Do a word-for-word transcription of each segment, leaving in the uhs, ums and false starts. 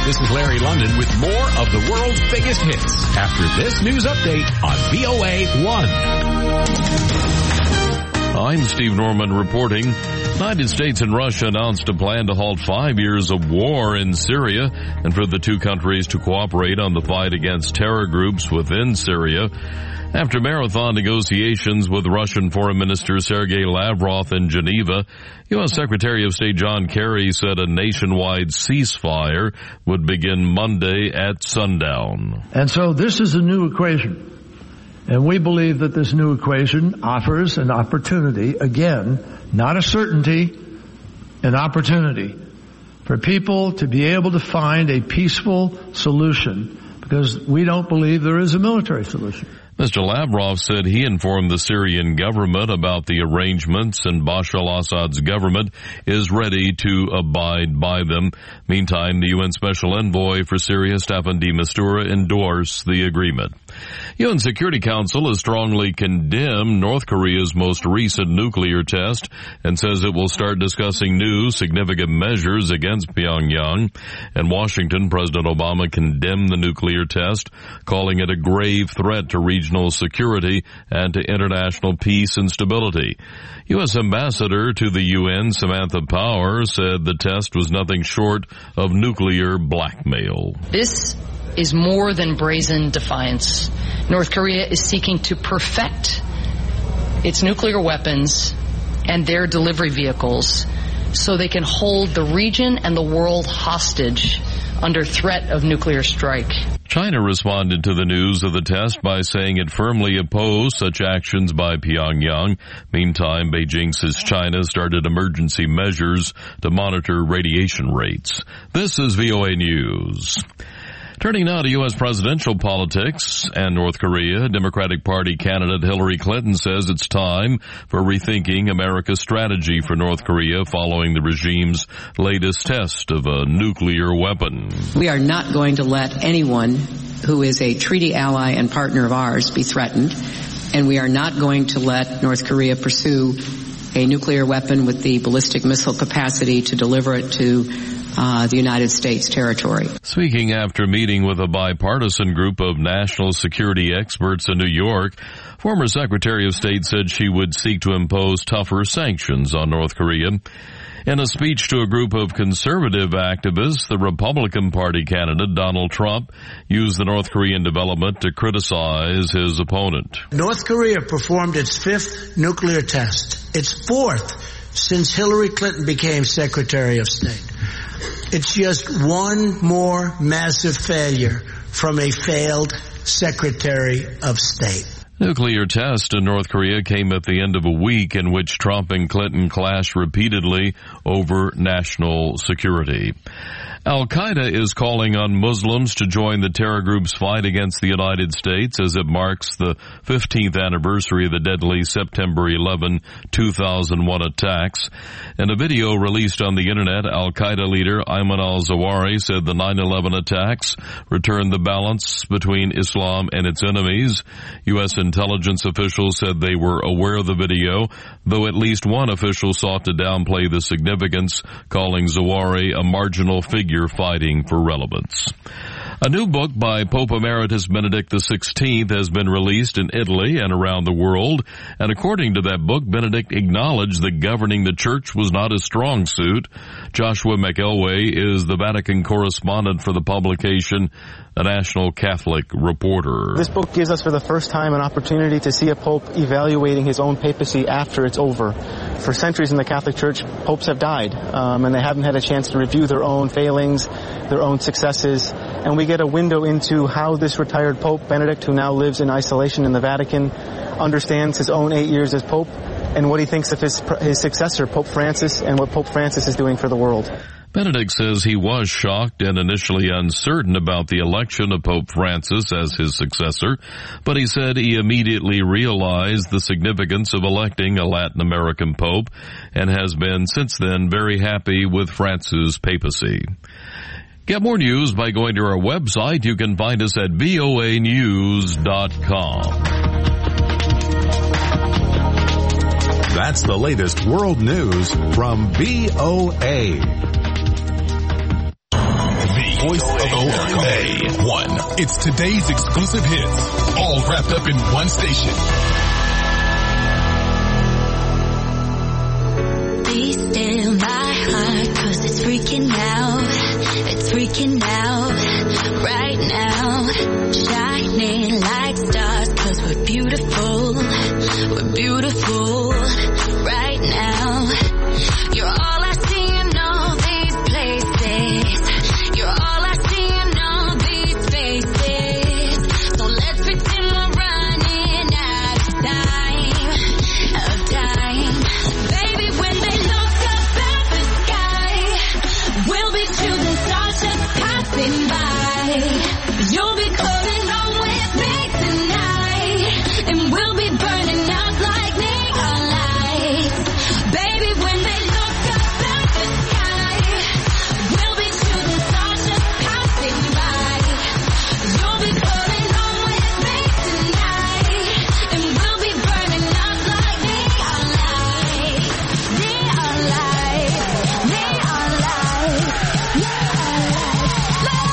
This is Larry London with more of the world's biggest hits after this news update on V O A one. I'm Steve Norman reporting. United States and Russia announced a plan to halt five years of war in Syria and for the two countries to cooperate on the fight against terror groups within Syria. After marathon negotiations with Russian Foreign Minister Sergei Lavrov in Geneva, U S Secretary of State John Kerry said a nationwide ceasefire would begin Monday at sundown. And so this is a new equation. And we believe that this new equation offers an opportunity, again, not a certainty, an opportunity for people to be able to find a peaceful solution, because we don't believe there is a military solution. Mister Lavrov said he informed the Syrian government about the arrangements and Bashar al-Assad's government is ready to abide by them. Meantime, the U N Special Envoy for Syria, Staffan de Mistura, endorsed the agreement. U N Security Council has strongly condemned North Korea's most recent nuclear test and says it will start discussing new significant measures against Pyongyang. In Washington, President Obama condemned the nuclear test, calling it a grave threat to regional security and to international peace and stability. U S Ambassador to the U N, Samantha Power, said the test was nothing short of nuclear blackmail. This is more than brazen defiance. North Korea is seeking to perfect its nuclear weapons and their delivery vehicles so they can hold the region and the world hostage under threat of nuclear strike. China responded to the news of the test by saying it firmly opposed such actions by Pyongyang. Meantime, Beijing says China started emergency measures to monitor radiation rates. This is V O A News. Turning now to U S presidential politics and North Korea, Democratic Party candidate Hillary Clinton says it's time for rethinking America's strategy for North Korea following the regime's latest test of a nuclear weapon. We are not going to let anyone who is a treaty ally and partner of ours be threatened, and we are not going to let North Korea pursue a nuclear weapon with the ballistic missile capacity to deliver it to Uh, the United States territory. Speaking after meeting with a bipartisan group of national security experts in New York, former Secretary of State said she would seek to impose tougher sanctions on North Korea. In a speech to a group of conservative activists, the Republican Party candidate Donald Trump used the North Korean development to criticize his opponent. North Korea performed its fifth nuclear test, its fourth since Hillary Clinton became Secretary of State. It's just one more massive failure from a failed Secretary of State. Nuclear test in North Korea came at the end of a week in which Trump and Clinton clashed repeatedly over national security. Al-Qaeda is calling on Muslims to join the terror group's fight against the United States as it marks the fifteenth anniversary of the deadly September eleventh, two thousand one attacks. In a video released on the internet, Al-Qaeda leader Ayman al-Zawahiri said the nine eleven attacks returned the balance between Islam and its enemies. U S intelligence officials said they were aware of the video, though at least one official sought to downplay the significance, calling Zawahiri a marginal figure fighting for relevance. A new book by Pope Emeritus Benedict the sixteenth has been released in Italy and around the world, and according to that book, Benedict acknowledged that governing the church was not his strong suit. Joshua McElway is the Vatican correspondent for the publication, a National Catholic Reporter. This book gives us for the first time an opportunity to see a pope evaluating his own papacy after it's over. For centuries in the Catholic Church, popes have died, um, and they haven't had a chance to review their own failings, their own successes, and we get a window into how this retired Pope Benedict, who now lives in isolation in the Vatican, understands his own eight years as Pope and what he thinks of his, his successor, Pope Francis, and what Pope Francis is doing for the world. Benedict says he was shocked and initially uncertain about the election of Pope Francis as his successor, but he said he immediately realized the significance of electing a Latin American pope and has been since then very happy with Francis' papacy. Get more news by going to our website. You can find us at V O A news dot com. That's the latest world news from V O A. The Voice one. It's today's exclusive hits, all wrapped up in one station. Be still my heart, cause it's freaking out. It's freaking out right now. Shining like stars, cause we're beautiful. We're beautiful right now. You're all I see in all these places. You're all I see in all these faces. So let's pretend we're running out of time, of time. Baby, when they look up at the sky, we'll be shooting stars just passing by. You'll be coming home with me tonight, and we'll be burning out like neon lights. Baby, when they look up at the sky, we'll be shooting stars just passing by. You'll be coming home with me tonight, and we'll be burning out like neon lights. Neon lights, neon lights, neon lights, like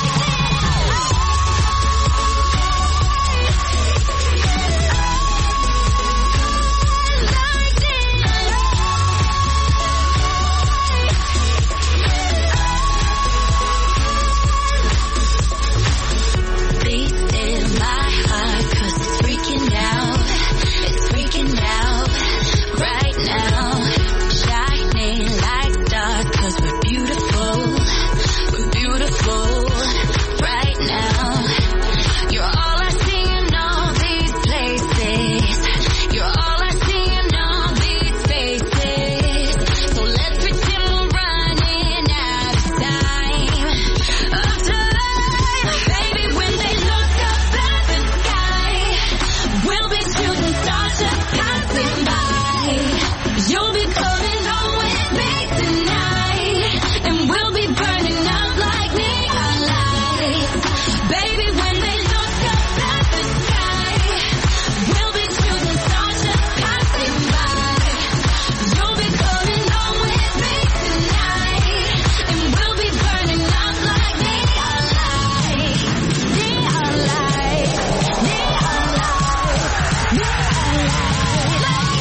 be still my heart, cause it's freaking out. It's freaking out right now. Shining like stars, cause we're beautiful. We're beautiful right now. You're all I see in all these places. You're all I see in all these faces. So let's pretend we're running out of time, of time. Baby, when they look up at the sky, we'll be shooting stars just passing by. You'll be coming home with me tonight, and we'll be burning out like neon lights. Baby, when they look up at the sky, we'll be shooting stars just passing by. You'll be coming home with me tonight, and we'll be burning out like neon lights. Neon lights, neon lights, neon lights, like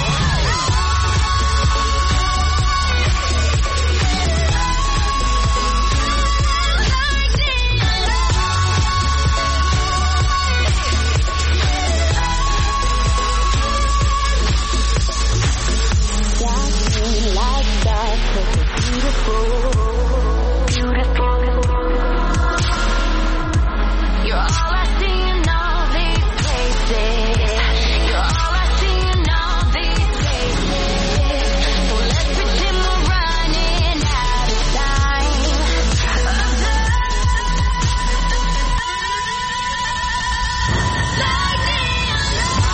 shining like stars, cause we're beautiful, beautiful. You're all I see in all these places. You're all I see in all these places. So let's pretend we're running out of time, of time. Like neon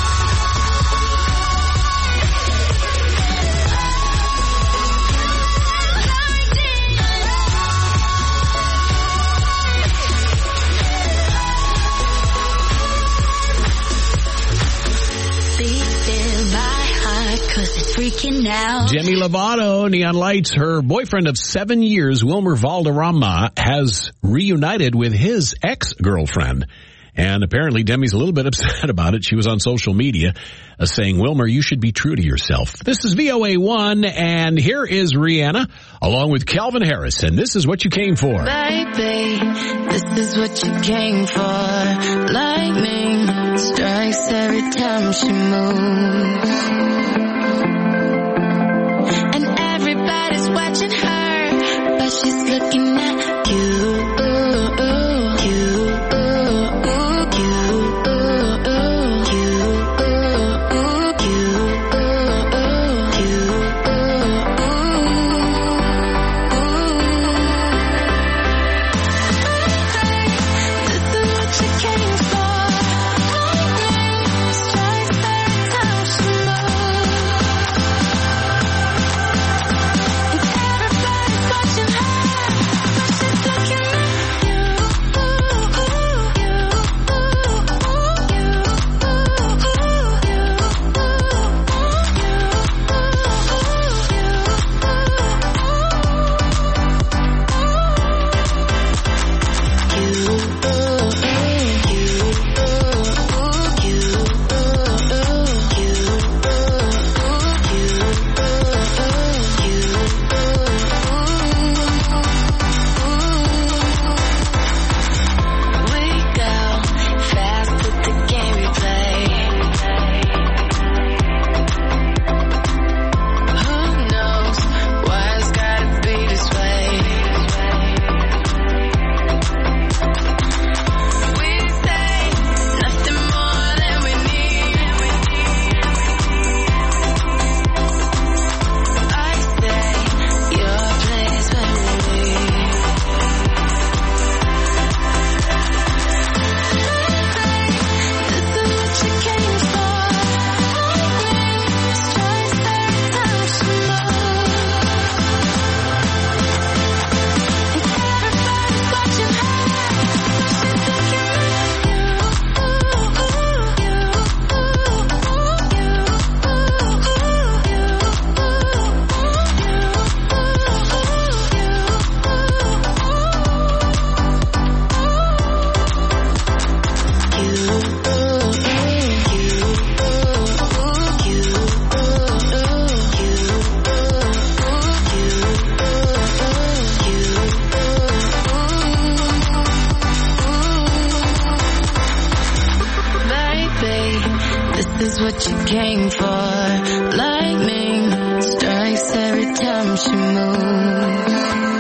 Be still my heart, cause it's freaking out. Demi Lovato, Neon Lights, her boyfriend of seven years, Wilmer Valderrama, has reunited with his ex-girlfriend. And apparently Demi's a little bit upset about it. She was on social media uh, saying, Wilmer, you should be true to yourself. This is V O A one, and here is Rihanna, along with Calvin Harris, and this is what you came for. Baby, this is what you came for. Lightning strikes every time she moves, and everybody's watching her, but she's looking at you. what you came for. Lightning strikes every time she moves.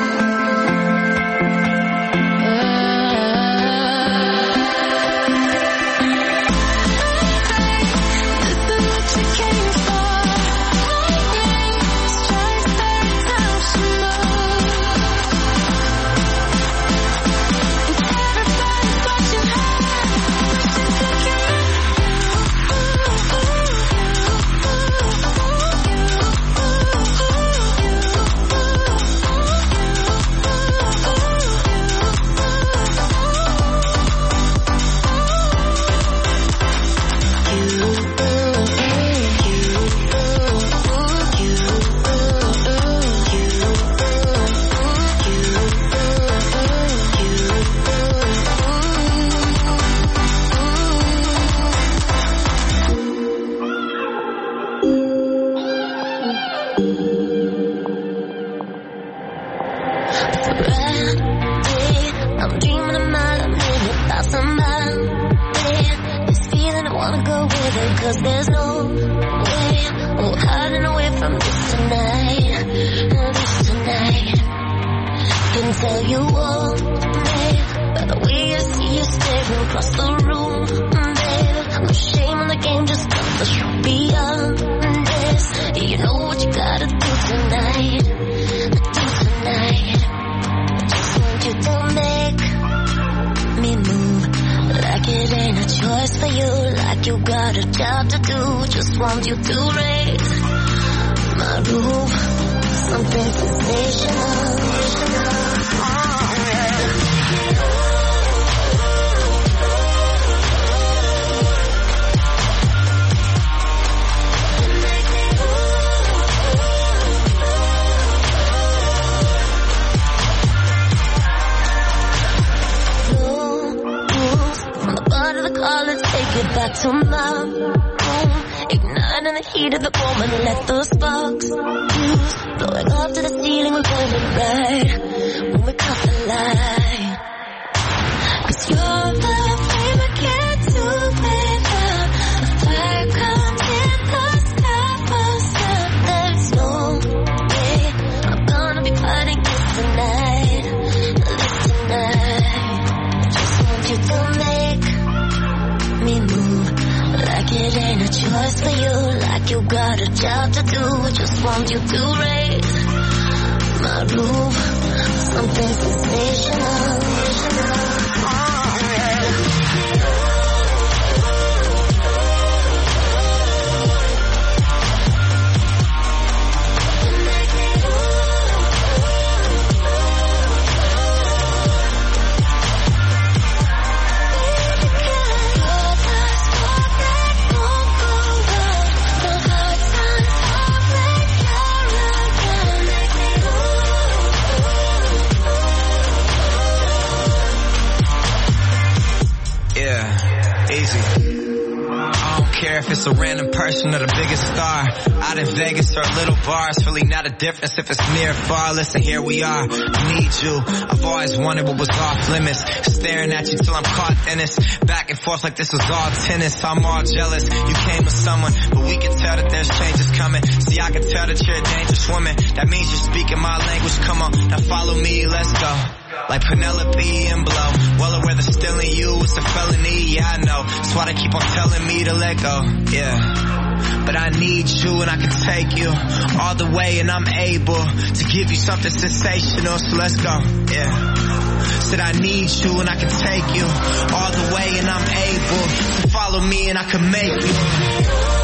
Difference if it's near or far, listen, here we are. I need you. I've always wanted what was off limits. Staring at you till I'm caught in this. Back and forth like this was all tennis. I'm all jealous. You came with someone, but we can tell that there's changes coming. See, I can tell that you're a dangerous woman. That means you're speaking my language. Come on, now follow me, let's go. Like Penelope and Blow. Well aware that stealing you is a felony, yeah I know. That's why they keep on telling me to let go, yeah. But I need you and I can take you all the way and I'm able to give you something sensational, so let's go, yeah. Said I need you and I can take you all the way and I'm able to follow me and I can make you move.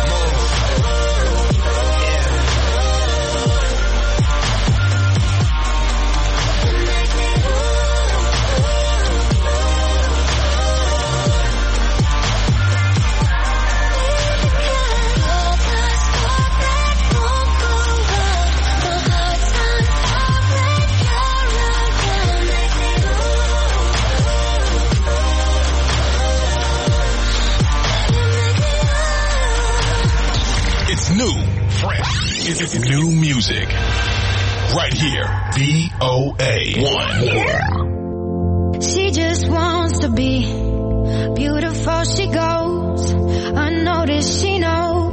It's new music. Right here. V O A one. She just wants to be beautiful. She goes unnoticed. She knows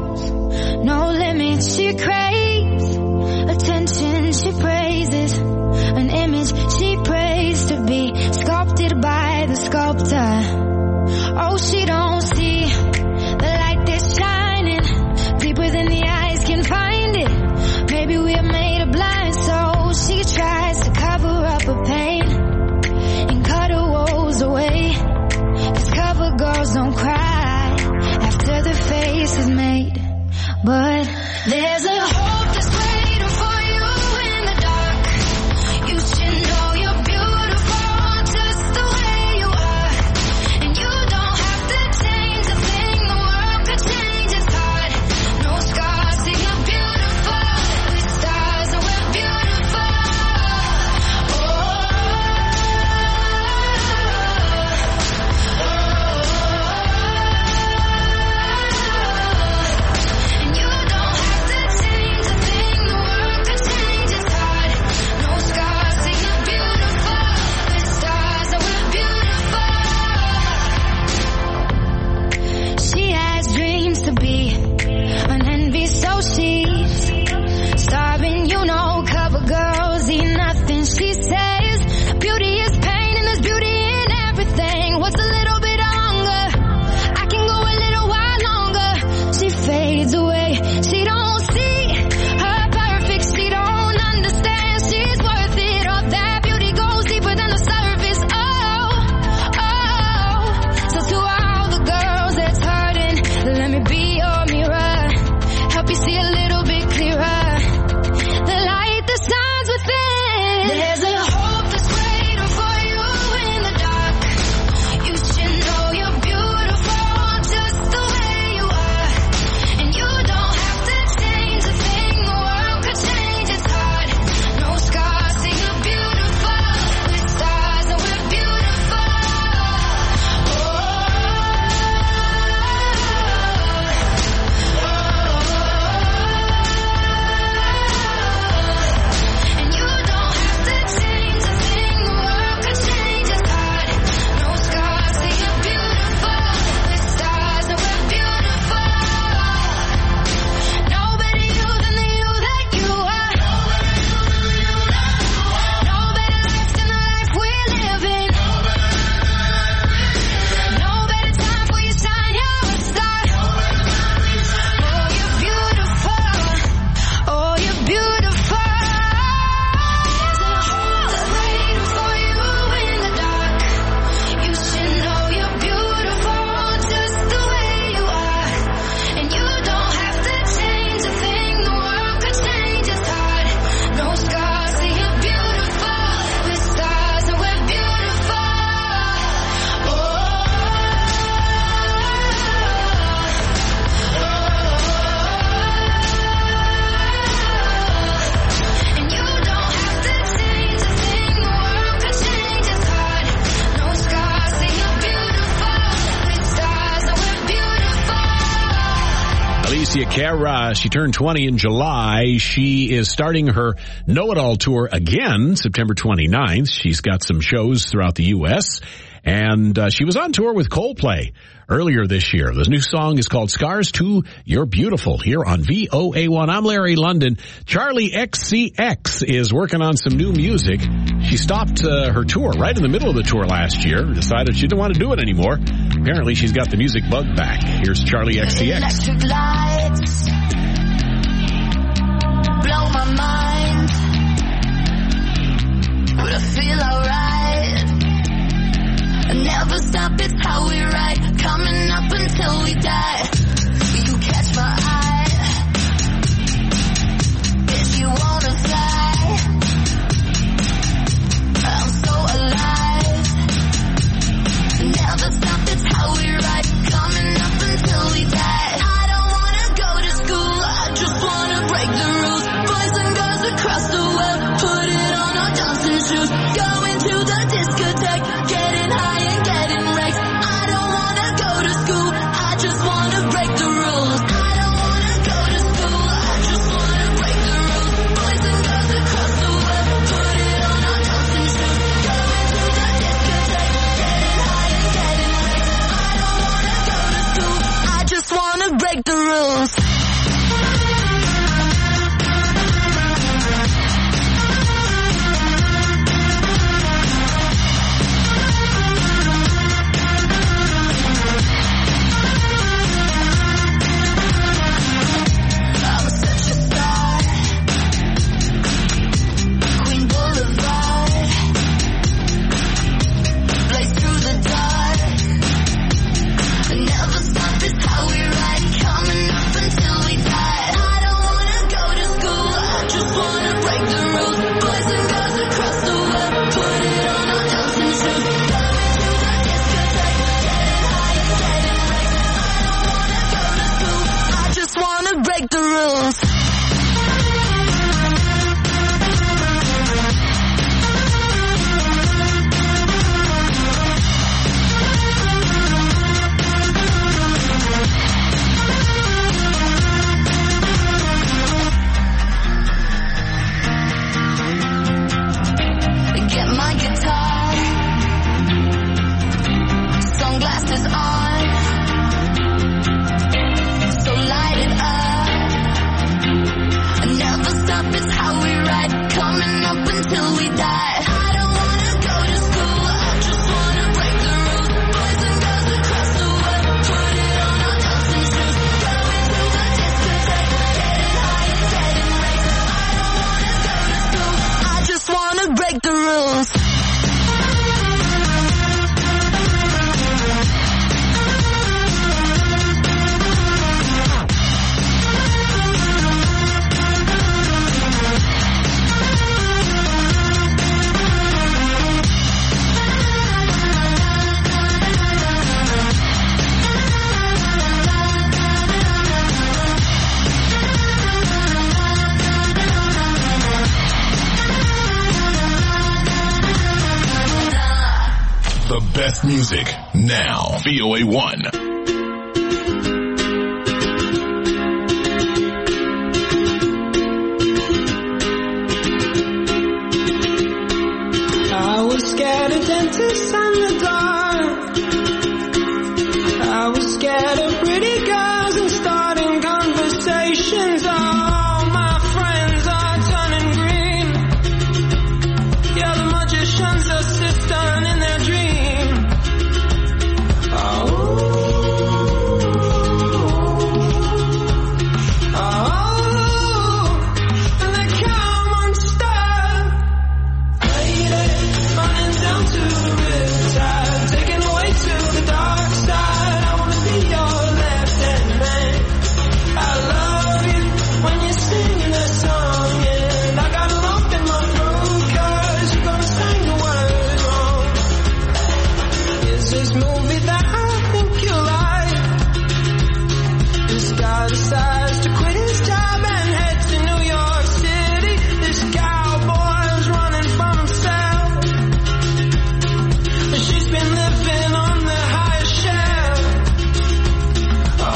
is made. But there's a hope that's waiting for you in the dark. You should know you're beautiful just the way you are. And you don't have to change a thing. The world could change its heart. No scars, see you're beautiful. With stars and we're beautiful. Oh, and you don't have to change a thing. The world could change its heart. No scars, see you're beautiful. With stars and we're beautiful. She has dreams to be an envy, so she's starving, you know, cover girls eat nothing. She says beauty is pain and there's beauty in everything. What's a little bit of hunger? I can go a little while longer. She fades away. She don't see her perfect. She don't understand she's worth it. All that beauty goes deeper than the surface. Oh, oh. So to all the girls that's hurting, let me be your mirror. Help you see a little bit clearer. The light that shines within. There's a hope that's waiting for you in the dark. You should know you're beautiful just the way you are. And you don't have to change a thing. The world could change its heart. No scars, see you're beautiful. With stars and we're beautiful. Oh, and you don't have to change a thing. The world could change its heart. No scars, see you're beautiful. With stars and we're beautiful. No better you than the you that you are. No better life than the life we're living. No better time for you to shine, you're a star. Oh, you're beautiful. Oh, you're beautiful. There's a hope that's waiting for you in the dark. You should know you're beautiful just the way you are. And you don't have to change a thing. The world could change its heart. No scars, see you're beautiful. With stars and we're beautiful. Oh, and you don't have to change a thing. The world could change its heart. No scars, see you're beautiful. With stars and we're beautiful. Alicia Cara, she turned twenty in July. She is starting her Know It All tour again, September twenty-ninth. She's got some shows throughout the U S, and uh, she was on tour with Coldplay earlier this year. The new song is called Scars to You're Beautiful here on V O A one. I'm Larry London. Charlie X C X is working on some new music. She stopped uh, her tour right in the middle of the tour last year, decided she didn't want to do it anymore. Apparently she's got the music bug back. Here's Charlie X C X. Electric lights blow my mind, but I feel alright. I never stop, it's how we ride, coming up until we die. You catch my eye, if you wanna fly. I'm so alive. Never stop, it's how we ride, coming up until we die. I don't wanna go to school, I just wanna break the rules. Boys and girls across the world, put it on our dancing shoes. Going to the discotheque, getting high and getting wrecked. I don't wanna go to school, I just wanna break the rules. I don't The best music now. V O A one. I was scared of dentists and the dark. I was scared of pretty girls and starting conversations. All my friends are turning green. Yeah, the magician's assistant in their dream. Oh, oh, and they come unstuck. Running down to the riptide, taken away to the dark side. I wanna be your left-hand man. I love you when you're singing that song, and I got a lump in my throat 'cause you're gonna sing the words wrong. Is this movie that I think you like? This guy decides to quit his job and head to New York City. This cowboy's running from himself. She's been living on the highest shelf. Oh,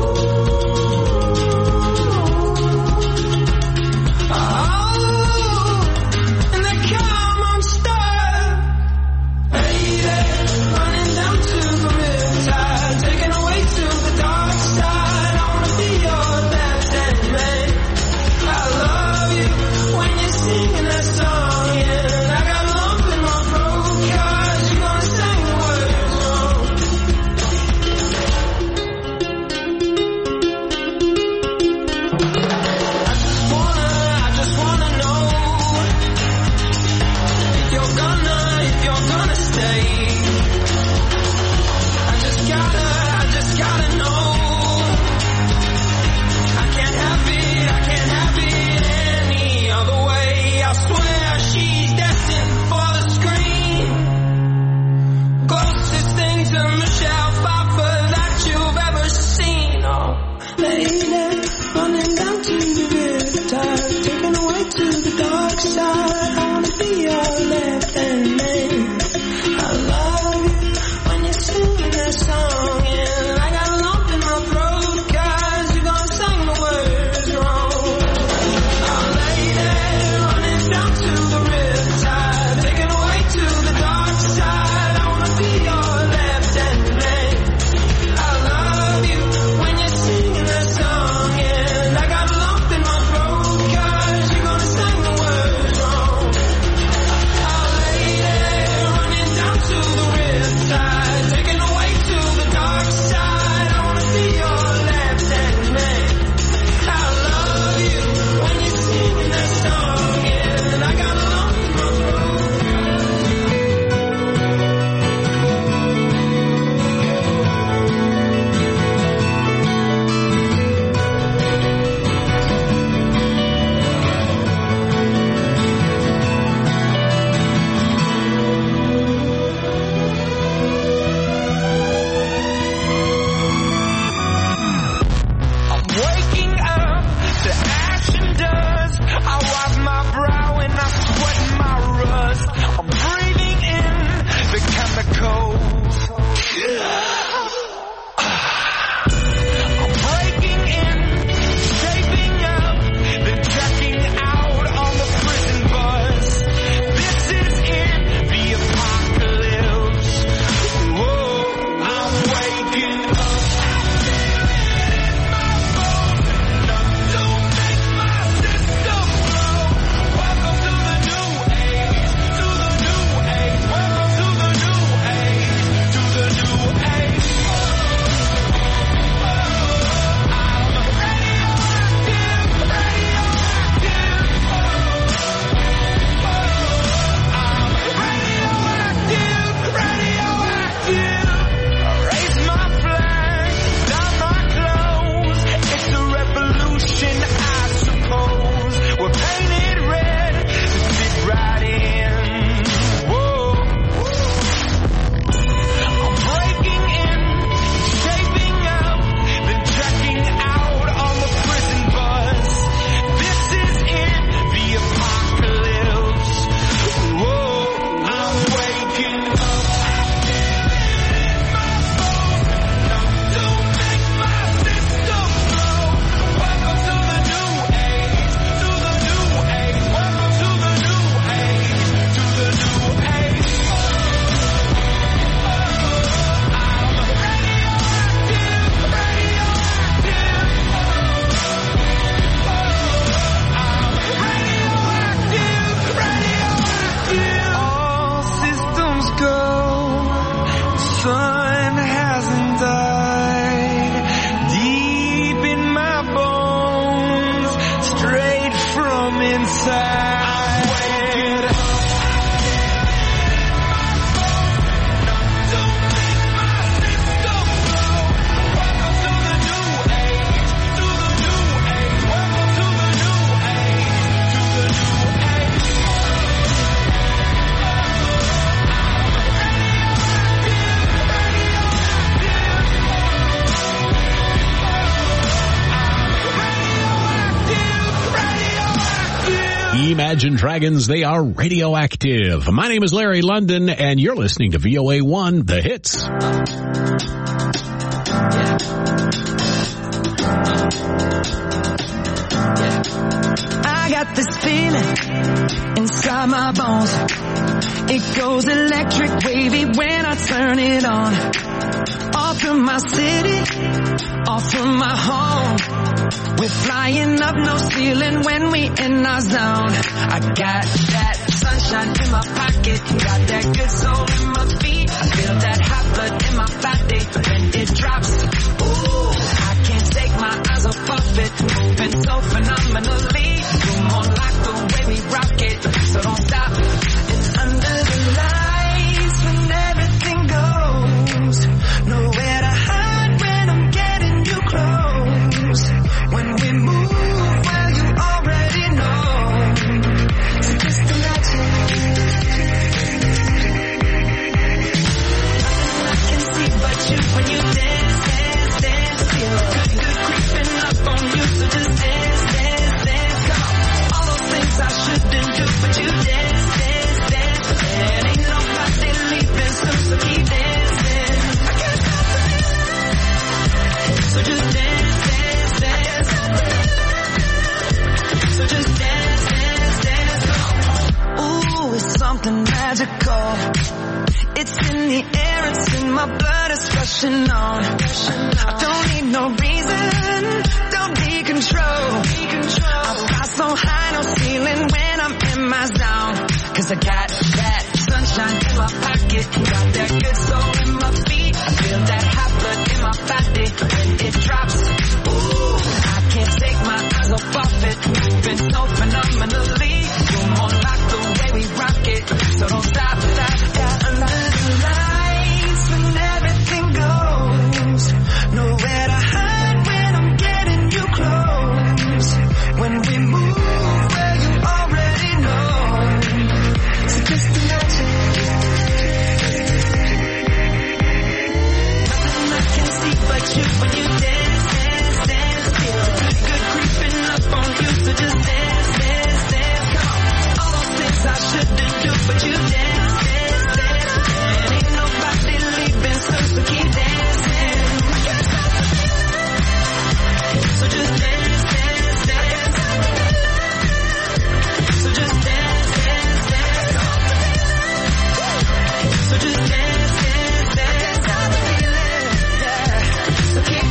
oh, and they come unstuck. Lady, running down to the Imagine Dragons, they are radioactive. My name is Larry London, and you're listening to V O A one, The Hits. I got this feeling inside my bones. It goes electric wavy when I turn it on. Off from my city, off from my home. We're flying up, no ceiling when we in our zone. I got that sunshine in my pocket, got that good soul in my feet. I feel that hot blood in my body when it drops. Ooh, I can't take my eyes off of it, moving so phenomenally. You're more like the way we rock it, so don't stop. And under the lights when everything goes, nowhere to hide when I'm getting you close. When we move, well, you already know. So just imagine. Nothing I can see but you when you dance, dance, dance. Feel good, good creeping up on you. So just dance, dance, dance. Come on. All those things I shouldn't do, but you dance, dance, dance. And ain't nobody leaving soon, so keep dancing. I can't stop the feeling. So just dance, dance, dance. So just dance, dance, dance. Ooh, it's something magical. It's in the air, it's in my blood, it's rushing on. I don't need no reason, don't need control. I fly so high, no ceiling when I'm in my zone. Cause I got that sunshine in my pocket, got that good soul in my feet. I feel that hot blood in my body when it drops. Ooh, I can't take my eyes off of it, moving so phenomenally. You're more like the way we rock it, so don't stop, stop, stop. Under the lights when everything goes, nowhere to hide when I'm getting you close. When we move, well, you already know. So just imagine. Nothing I can see but you when you dance, dance, dance. Feel good, good creeping up on you. So just dance, dance, dance. Come on. All those things I shouldn't do, but you dance, dance, dance. And ain't nobody leaving soon, so keep dancing. I can't stop the feeling. So just dance, dance, dance. So just dance, dance, dance. So just dance, dance, dance. Stop the feeling, yeah. So keep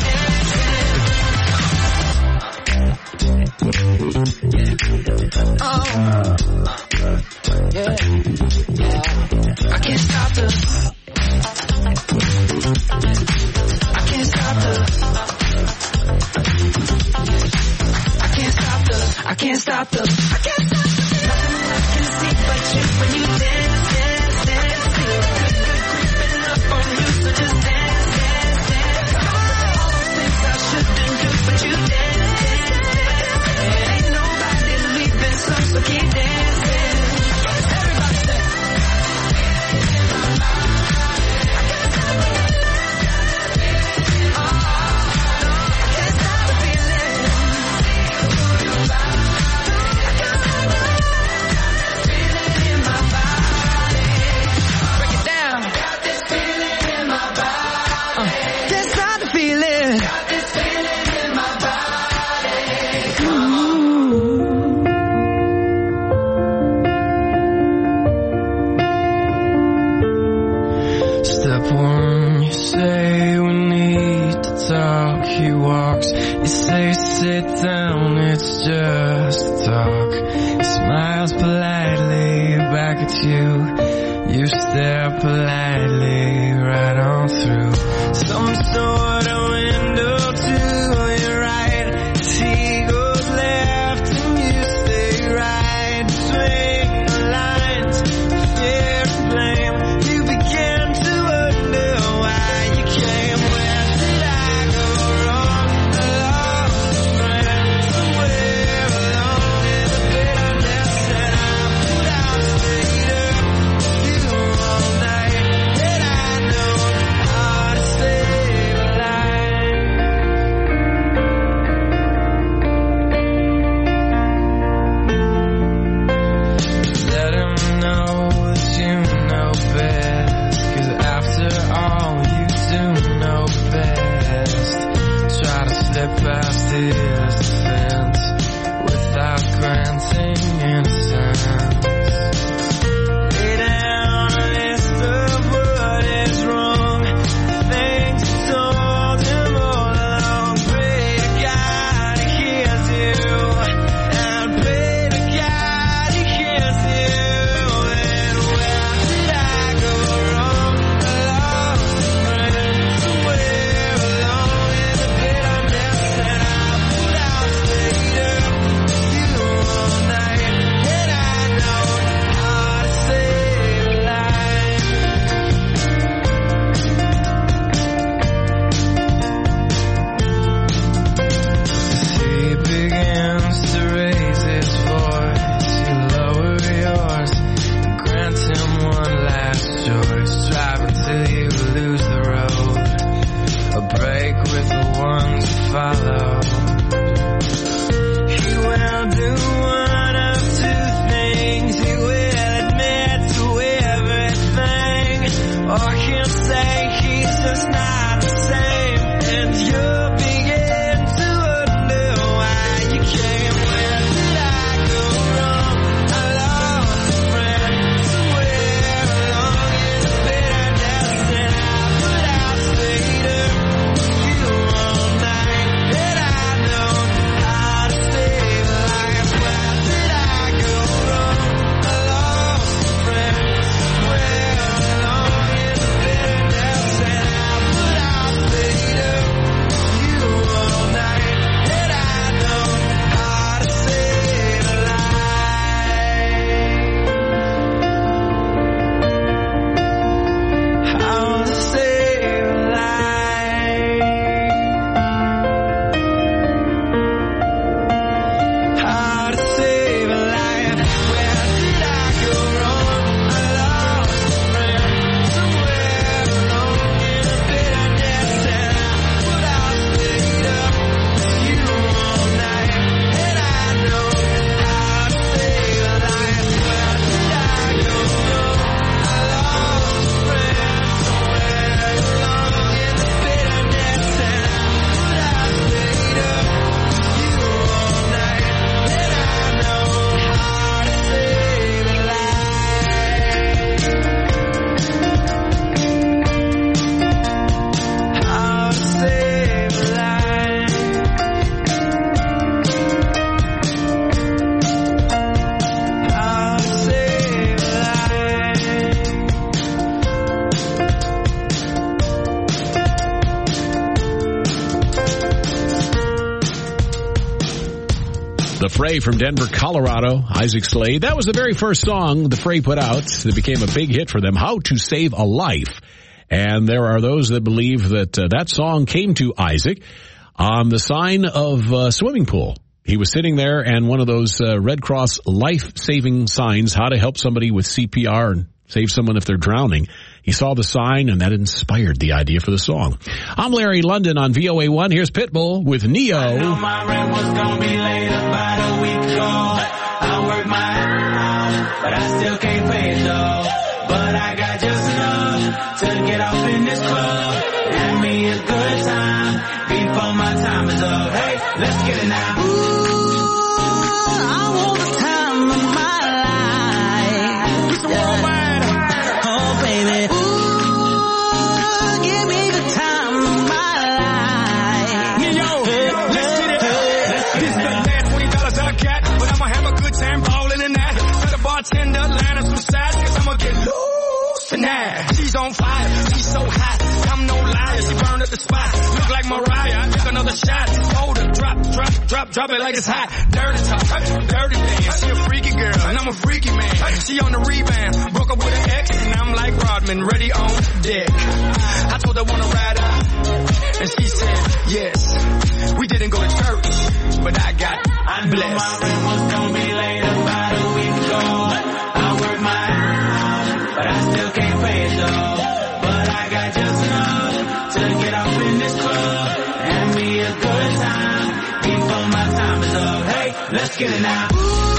dancing. Oh, yeah, yeah. I can't stop the. I can't stop the. I can't stop the. I can't stop the. I can't stop the. Nothing I can see but you when you dance, dance, dance. Feel good, good creeping up on you, so just dance, dance, dance. Come on. All those things I shouldn't do, but you dance, dance, dance. And ain't nobody leaving soon, so keep dancing. Everybody say. Sit down, it's just talk. He smiles politely back at you. You stare politely right on through some sort of window to your right. As he goes left and you stay right. Between the lines, fear and blame. You begin to wonder why you came. Where did I go wrong? All night, and I know how to stay alive. I can say he's just not the same, and you begin to wonder why you came. Where did I go wrong? I lost a friend somewhere along in the bitterness, and I put out later you all night, and I know how to save a life. Where did I go wrong? I lost a friend somewhere along in the bitterness, and I put out later you all night, and I know how to save a life. How to save a life. How to save a life. Where did I go wrong? I lost a friend somewhere along in the bitterness, and I put out later you all night, and I know how to save a life. Where did I go wrong? I lost a friend somewhere along in the bitterness, and I put out later you all night, and I know how to save a life. How to save a life. How to save a The Fray from Denver, Colorado, Isaac Slade. That was the very first song the Fray put out that became a big hit for them, How to Save a Life. And there are those that believe that uh, that song came to Isaac on the sign of a swimming pool. He was sitting there, and one of those uh, Red Cross life-saving signs, how to help somebody with C P R and save someone if they're drowning. He saw the sign, and that inspired the idea for the song. I'm Larry London on V O A one. Here's Pitbull with Neo. I know my rent was gonna be late about a week ago. I worked my ass off, but I still can't pay it though. But I got just enough to get off in this club. Have me a good time before my time is up. Hey, let's get it now. I want the time of my life. It's worldwide. Oh, baby. Ooh, give me the time of my life. Neo, let's get it. This is the last twenty dollars I got, but I'ma have a good time balling in that. Tell the bartender, line up some sides, cause I'ma get loose tonight. She's on fire, she's so hot, I'm no liar, she burned up the spot. Look like Mariah, I took another shot. Hold her, drop, drop, drop, drop it like it's hot. Dirty talk, dirty dance, she a freaky girl, and I'm a freaky man. She on the rebound, broke up with an ex, and I'm like Rodman, ready on deck. I told her wanna ride out, and she said yes. We didn't go to church, but I got I knew blessed. my rent was gonna be late about a week ago. I worked my ass off, but I still can't pay it though. But I got just enough to get off in this club. Have me a good time before my time is up. Hey, let's get it now.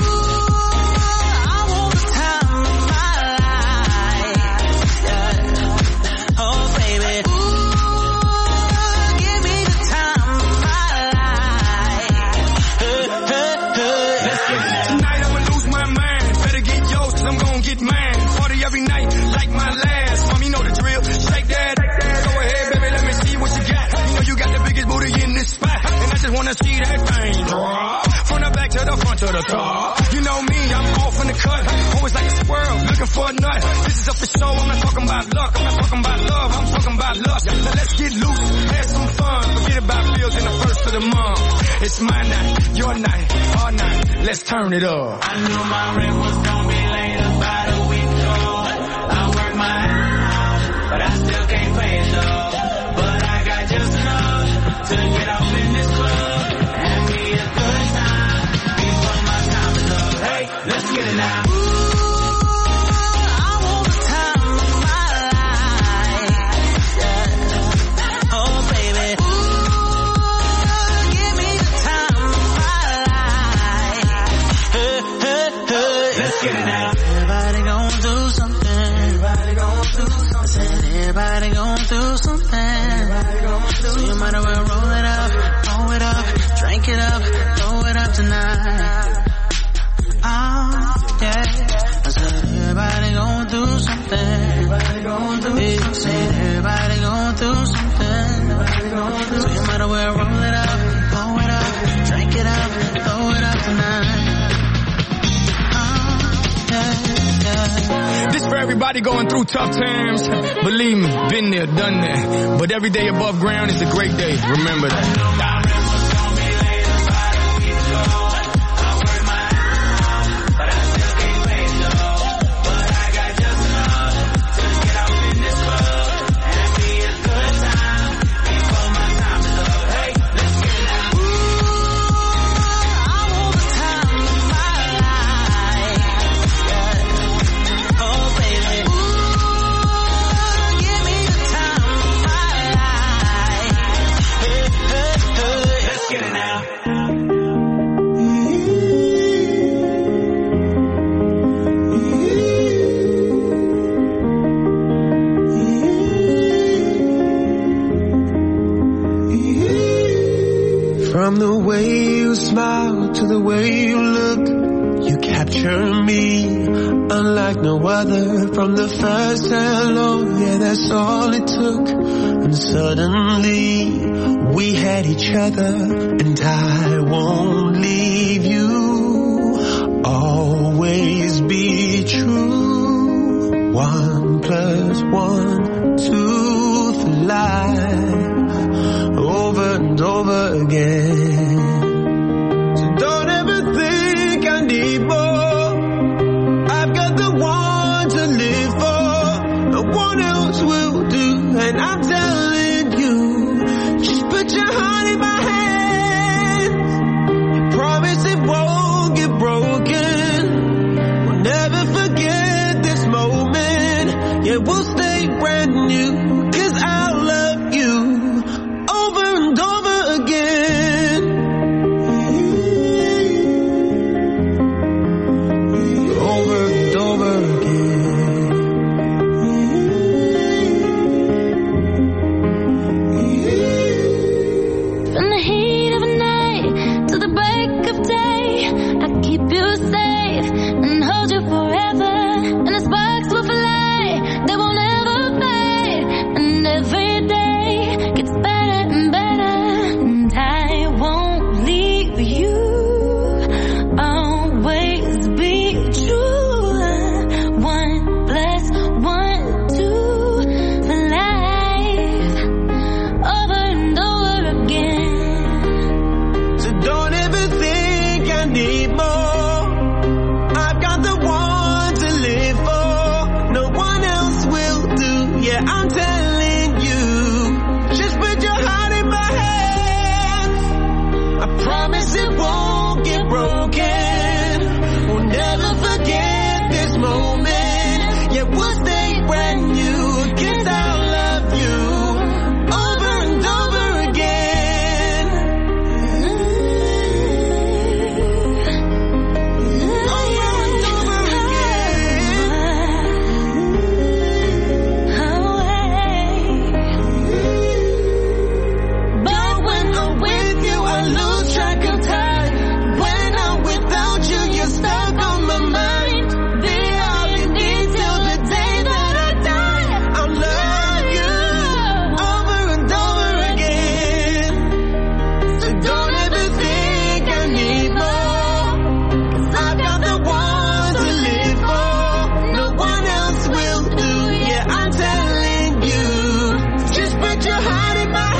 I want the time of my life. Yeah. Oh, baby. Ooh, give me the time of my life. Hey, hey, hey. Let's get it now. Tonight I'ma lose my mind. Better get yours, cause I'm gonna get mine. Party every night, like my last. Mom, you know the drill. Shake that. Go ahead, baby, let me see what you got. You know you got the biggest booty in this spot. And I just wanna see that thing drop. From the back to the front to the top. You know me, I'm off in the cut. Always like a squirrel, looking for a nut. This is up for show, I'm not talking about luck. I'm not talking about love, I'm talking about lust. Now let's get loose, have some fun. Forget about bills in the first of the month. It's my night, your night, our night. Let's turn it up. I knew my rent was gonna be late about a week ago. I worked my ass off, but I still can't pay it though. But I got just enough to get off in this club. Have me a good time before my time is up. Hey, let's get it now. Ooh, I want the time of my life. Yeah. Oh, baby. Ooh, give me the time of my life. Hey, hey, hey. Let's get it now. Everybody gonna do something. Everybody gonna do something. everybody going through something. So you might as well roll it up, roll it up, drink it up, throw it up tonight. Oh, yeah. I said everybody going through something. Everybody going through yeah, something. Said everybody going through something. Everybody going through so you might as well roll it up, roll it up, drink it up, throw it up tonight. This for everybody going through tough times. Believe me, been there, done that. But every day above ground is a great day. Remember that. From the way you smile to the way you look, you capture me unlike no other. From the first hello, yeah, that's all it took. And suddenly we had each other, and I won't leave you. Always be true. One plus one, two for life. Over and over again. So don't ever think I need more. I've got the one to live for. No one else will do. And I'm telling you, just put your heart in my hands. I promise it won't get broken. We'll never forget this moment. Yeah, we'll stay brand new. Cause I love you. Over and over again. Over and over again. From the heat of a night to the break of day, I keep you safe and hold you forever. And the sparks will fly, they won't ever fade. And every day gets better and better, and I won't leave you. Always be true. One plus one, two for life. Over and over again. So don't ever think I need more. I've got the one to live for. No one else will do. Yeah, I'm telling you. Just put your heart in my hands. I promise it won't get broken. We'll never forget this moment. Yeah, we'll stay brand new. Cause I love you. Over and over again. Over and over again. But when I'm with you, I lose track of time. When I'm without you, you're stuck on my mind. Be all you need till the day that I die. I'll love you over and over again. So don't ever think I need more. Cause I've got the one to live for. No one else will do. Yeah, I'm telling you. Just put your heart in my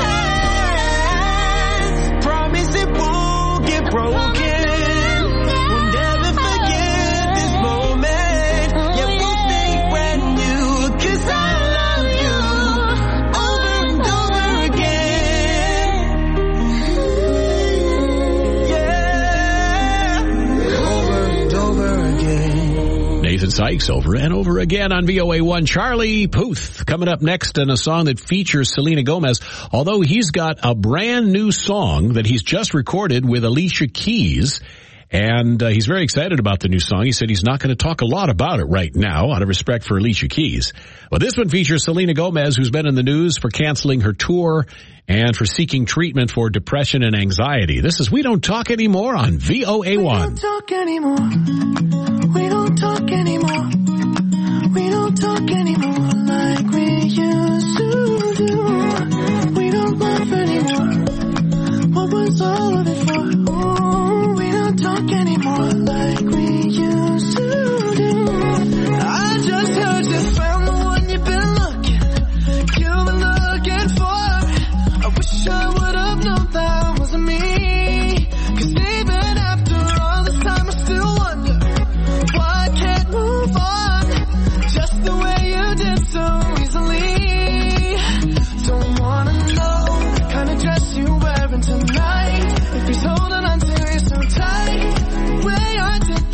hands. Promise it won't get broken. We'll never forget this moment. Yeah, we'll stay brand new. Cause I love you. Over and over again. Yeah. Over and over again. Nathan Sykes over and over again on V O A one. Charlie Puth coming up next in a song that features Selena Gomez, although he's got a brand new song that he's just recorded with Alicia Keys. And uh, he's very excited about the new song. He said he's not going to talk a lot about it right now out of respect for Alicia Keys. Well, this one features Selena Gomez, who's been in the news for canceling her tour and for seeking treatment for depression and anxiety. This is We Don't Talk Anymore on V O A one. We don't talk anymore. We don't talk anymore. We don't talk anymore like we used to do. We don't laugh anymore. What was all of it for? Ooh, we don't talk anymore like we used to do. I just heard you found the one you've been looking, you've been looking for. I wish I would have known that wasn't me. Cause even after all this time I still wonder why I can't move on just the way you did so easily. Don't wanna know the kind of dress you're wearing tonight, if he's holding on to you so tight, the way I did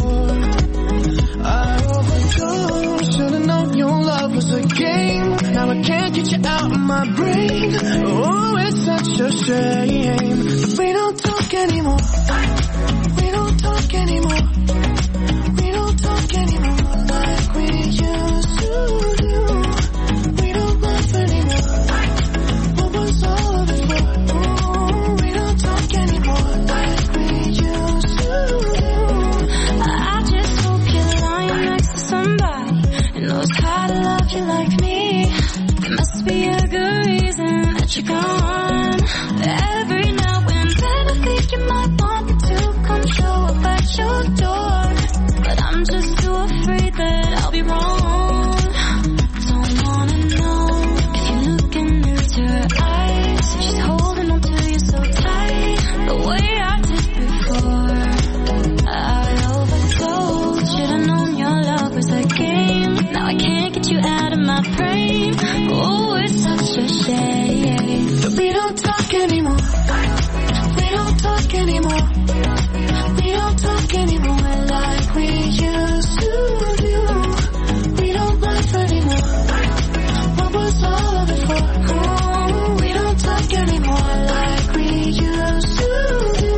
before. I overdosed, should've known your love was a game. Now I can't get you out of my brain. Oh, it's such a shame. We don't talk anymore. We don't talk anymore. We don't talk anymore like we used to do. We don't laugh anymore. What was all of it for? Oh, we don't talk anymore like we used to do. I just hope you're lying next to somebody who knows how to love you like me. There must be a good reason that you're gone. Every now and then I think you might want me to come show up at your door, but I'm just too afraid that I'll be wrong. Don't wanna know if you're looking into her eyes, if she's holding on to you so tight, the way I did before. I overdosed, should've known your love was a game. Now I can't get you out of my brain. Oh, it's such a shame. But we don't talk anymore. We don't talk anymore. We don't talk anymore like we used to do. We don't laugh anymore. What was all of it for? Oh, we don't talk anymore like we used to do.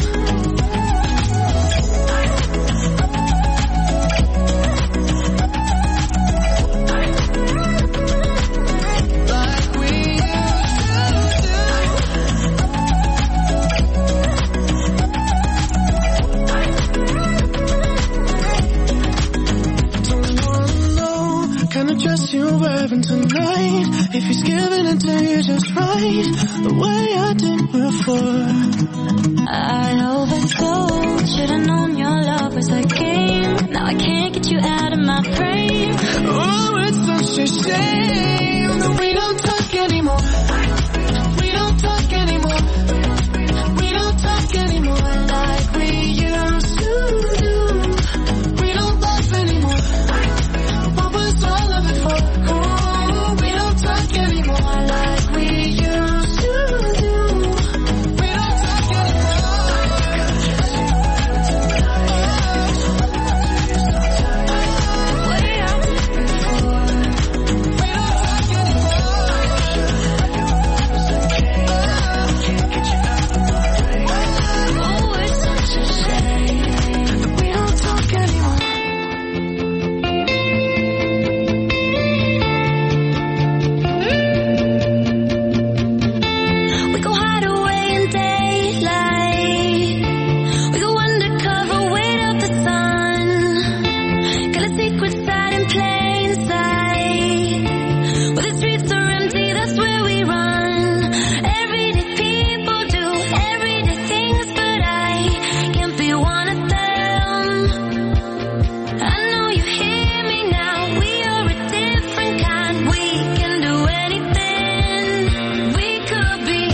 Like we used Don't wanna know kind of dress you're wearing tonight, if he's giving it to you just right, the way I did before. I overdosed, should've known your love was a game. Now I can't get you out of my brain. Oh, it's such a shame that we don't talk anymore. We don't talk anymore. We don't talk anymore like we used to do. We don't laugh anymore. What was all of it for? Oh, we don't talk anymore like we used to do. We don't talk Oh, it's such a shame that we don't talk anymore. We go hide away in daylight. We go undercover, wait up the sun. Got a secret side in plain sight. Where the streets are empty, that's where we run. Everyday people do everyday things, but I can't be one of them. I know you hear me now. We are a different kind. We can do anything. We could be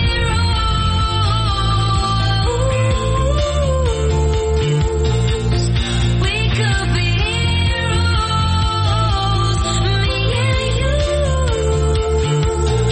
heroes. We could be heroes. Me and you.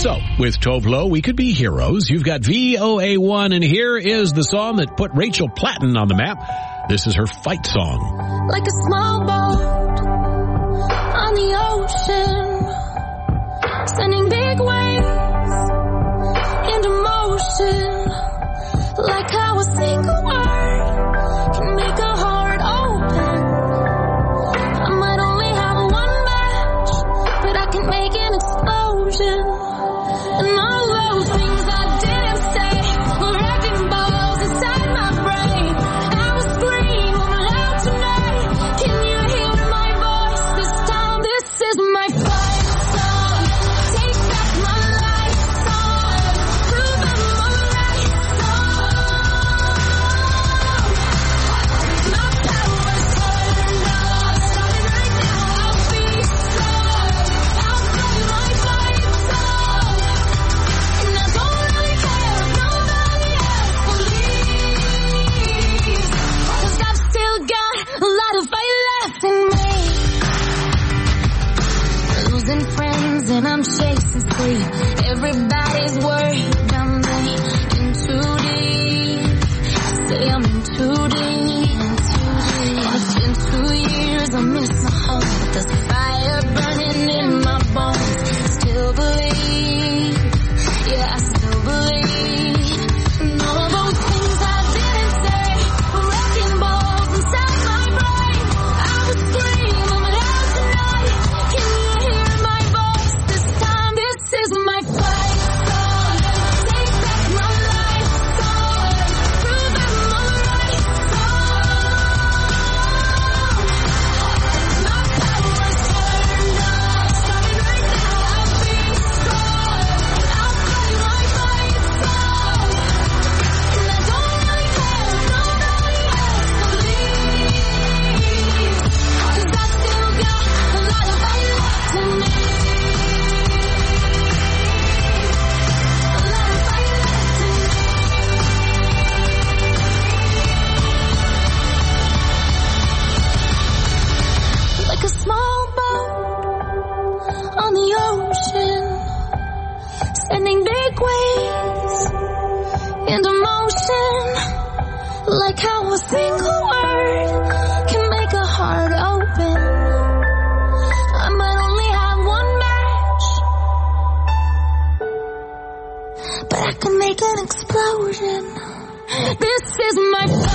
So, with Tove Lo, we could be heroes. You've got V O A one, and here is the song that put Rachel Platten on the map. This is her fight song. Like a small boat on the ocean, sending big waves into motion. Like how a single word can make a heart open. I might only have one match, but I can make an explosion. And all those things I didn't say were wrecking balls inside my brain. I will scream loud tonight. Can you hear my voice this time? This is my fight song. Take back my life song. Prove I'm alright song. My power's turned off. Starting right now. I'll be strong. I'll play my fight song. And I don't really care if nobody else believes, 'cause I've still got a lot of fight left in me. Losing friends and I'm chasing sleep. Everybody's worried about me. In too deep. Say I'm in too deep. It's been two years, I miss my home, but there's a fire burning in my bones. Still believe, yeah, I still believe. And all those things I didn't say were wrecking balls inside my brain. I will scream loud tonight. Can you hear my voice this time? This is my fight song. Take back my life song. Prove I'm alright song. My power's turned off. Starting right now. I'll be strong. I'll play my fight song. And I don't really care if nobody else believes, 'cause I still got a lot of fight left in me. A lot of fight left in me. Like a small boat on the ocean, sending big waves into motion. Like how a single word can make a heart open. I might only have one match, but I can make an explosion. This is my